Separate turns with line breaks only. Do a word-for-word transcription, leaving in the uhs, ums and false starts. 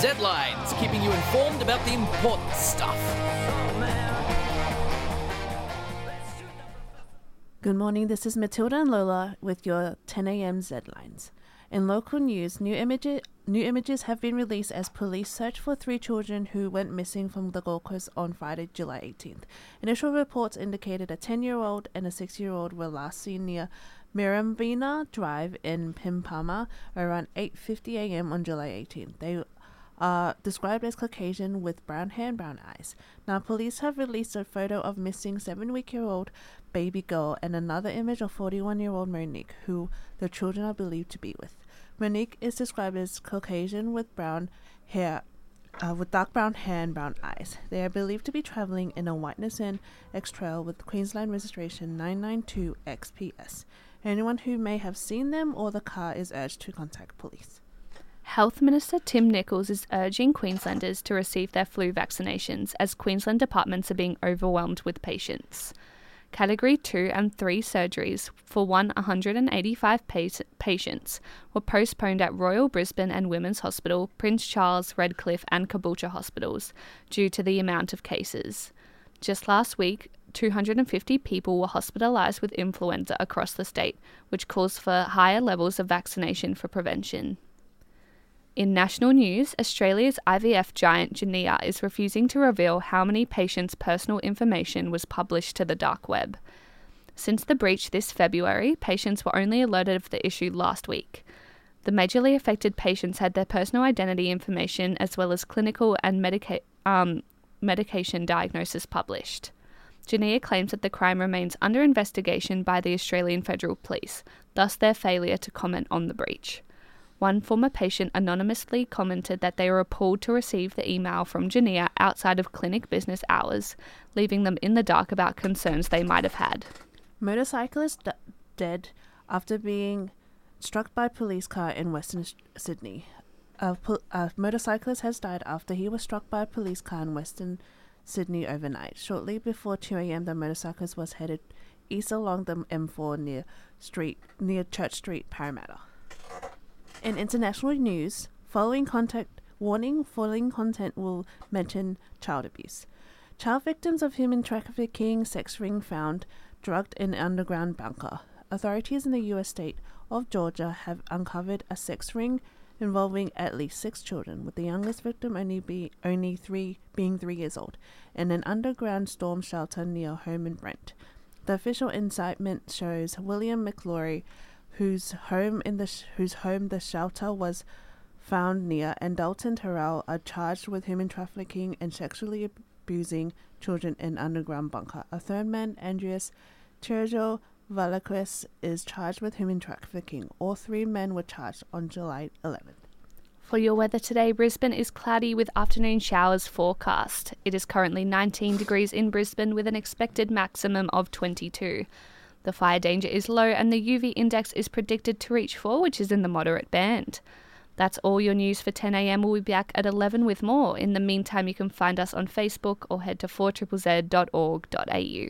Z-Lines, keeping you informed about the important stuff.
Good morning, this is Matilda and Lola with your ten a.m. Z-Lines. In local news, new, image- new images have been released as police search for three children who went missing from the Gold Coast on Friday, July eighteenth. Initial reports indicated a ten-year-old and a six-year-old were last seen near Mirambina Drive in Pimpama around eight fifty a.m. on July eighteenth. They are described as Caucasian with brown hair and brown eyes. Now, police have released a photo of missing seven-week-old baby girl and another image of forty-one-year-old Monique, who the children are believed to be with. Monique is described as Caucasian with brown hair, uh, with dark brown hair and brown eyes. They are believed to be traveling in a Whiteness Inn X Trail with Queensland registration nine nine two X P S. Anyone who may have seen them or the car is urged to contact police.
Health Minister Tim Nicholls is urging Queenslanders to receive their flu vaccinations as Queensland departments are being overwhelmed with patients. Category two and three surgeries for one hundred eighty-five pa- patients were postponed at Royal Brisbane and Women's Hospital, Prince Charles, Redcliffe and Caboolture hospitals due to the amount of cases. Just last week, two hundred fifty people were hospitalised with influenza across the state, which calls for higher levels of vaccination for prevention. In national news, Australia's I V F giant Genea is refusing to reveal how many patients' personal information was published to the dark web. Since the breach this February, patients were only alerted of the issue last week. The majorly affected patients had their personal identity information as well as clinical and medica- um, medication diagnosis published. Genea claims that the crime remains under investigation by the Australian Federal Police, thus their failure to comment on the breach. One former patient anonymously commented that they were appalled to receive the email from Genea outside of clinic business hours, leaving them in the dark about concerns they might have had.
Motorcyclist d- dead after being struck by police car in Western Sydney. A, po- a motorcyclist has died after he was struck by a police car in Western Sydney overnight. Shortly before two a.m., the motorcyclist was headed east along the M four near Street near Church Street, Parramatta. In international news, following contact warning, following content will mention child abuse. Child victims of human trafficking sex ring found drugged in underground bunker. Authorities in the U S state of Georgia have uncovered a sex ring involving at least six children, with the youngest victim only be only three being three years old, in an underground storm shelter near a home in Brent. The official indictment shows William McClory, whose home in the sh- whose home the shelter was found near, and Dalton Terrell are charged with human trafficking and sexually abusing children in underground bunker. A third man, Andreas Terjo Valaquez, is charged with human trafficking. All three men were charged on July eleventh.
For your weather today, Brisbane is cloudy with afternoon showers forecast. It is currently nineteen degrees in Brisbane with an expected maximum of twenty-two. The fire danger is low and the U V index is predicted to reach four, which is in the moderate band. That's all your news for ten a.m. We'll be back at eleven with more. In the meantime, you can find us on Facebook or head to four z z z dot org dot a u.